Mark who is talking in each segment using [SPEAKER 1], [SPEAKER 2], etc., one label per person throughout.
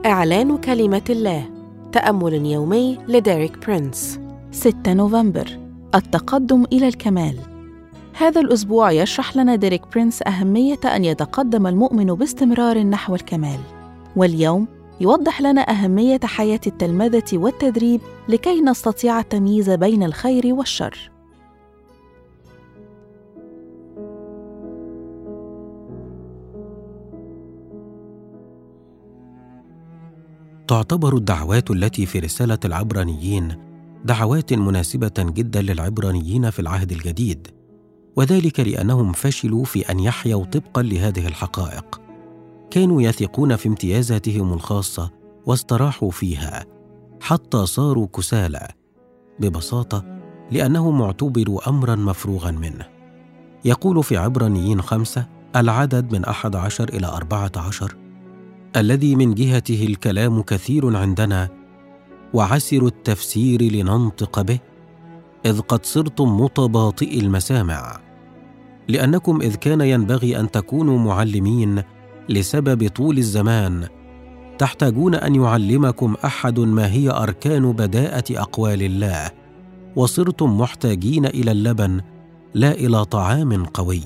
[SPEAKER 1] إعلان كلمة الله، تأمل يومي لديريك برينس.
[SPEAKER 2] 6 نوفمبر، التقدم إلى الكمال. هذا الأسبوع يشرح لنا ديريك برينس أهمية أن يتقدم المؤمن باستمرار نحو الكمال، واليوم يوضح لنا أهمية حياة التلمذة والتدريب لكي نستطيع التمييز بين الخير والشر.
[SPEAKER 3] تعتبر الدعوات التي في رسالة العبرانيين دعوات مناسبة جدا للعبرانيين في العهد الجديد، وذلك لأنهم فشلوا في أن يحيوا طبقا لهذه الحقائق. كانوا يثقون في امتيازاتهم الخاصة واستراحوا فيها حتى صاروا كسالى، ببساطة لأنهم اعتبروا أمرا مفروغا منه. يقول في عبرانيين 5 العدد من 11 إلى 14: الذي من جهته الكلام كثير عندنا وعسر التفسير لننطق به، إذ قد صرتم متباطئي المسامع، لأنكم إذ كان ينبغي أن تكونوا معلمين لسبب طول الزمان تحتاجون أن يعلمكم أحد ما هي أركان بداءة أقوال الله، وصرتم محتاجين إلى اللبن لا إلى طعام قوي،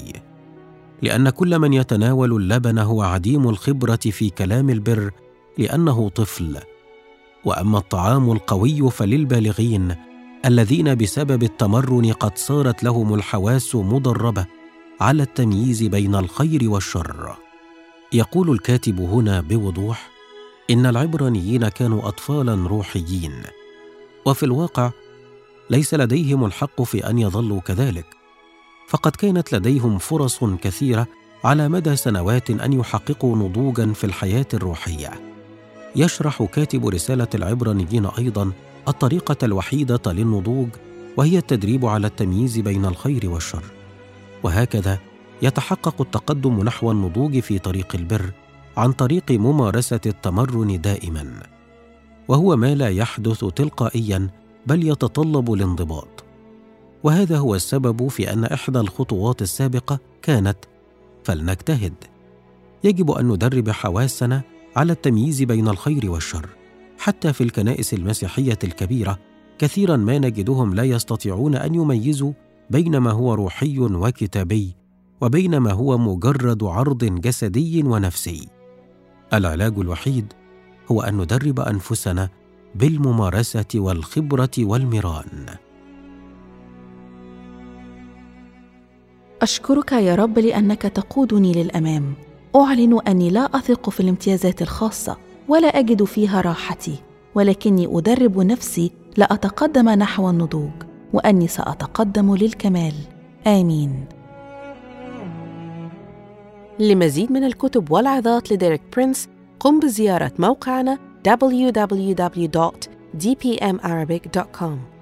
[SPEAKER 3] لأن كل من يتناول اللبن هو عديم الخبرة في كلام البر لأنه طفل، وأما الطعام القوي فللبالغين الذين بسبب التمرن قد صارت لهم الحواس مدربة على التمييز بين الخير والشر. يقول الكاتب هنا بوضوح إن العبرانيين كانوا أطفالاً روحيين، وفي الواقع ليس لديهم الحق في أن يظلوا كذلك، فقد كانت لديهم فرص كثيرة على مدى سنوات أن يحققوا نضوجاً في الحياة الروحية. يشرح كاتب رسالة العبرانيين أيضاً الطريقة الوحيدة للنضوج، وهي التدريب على التمييز بين الخير والشر، وهكذا يتحقق التقدم نحو النضوج في طريق البر عن طريق ممارسة التمرن دائماً، وهو ما لا يحدث تلقائياً بل يتطلب الانضباط. وهذا هو السبب في أن إحدى الخطوات السابقة كانت فلنجتهد. يجب أن ندرب حواسنا على التمييز بين الخير والشر. حتى في الكنائس المسيحية الكبيرة كثيراً ما نجدهم لا يستطيعون أن يميزوا بين ما هو روحي وكتابي وبين ما هو مجرد عرض جسدي ونفسي. العلاج الوحيد هو أن ندرب أنفسنا بالممارسة والخبرة والمران.
[SPEAKER 2] أشكرك يا رب لأنك تقودني للأمام. أعلن أني لا أثق في الامتيازات الخاصة ولا أجد فيها راحتي، ولكني أدرب نفسي لأتقدم نحو النضوج، وأني سأتقدم للكمال. آمين.
[SPEAKER 1] لمزيد من الكتب والعظات لديريك برينس قم بزيارة موقعنا www.dpmarabic.com.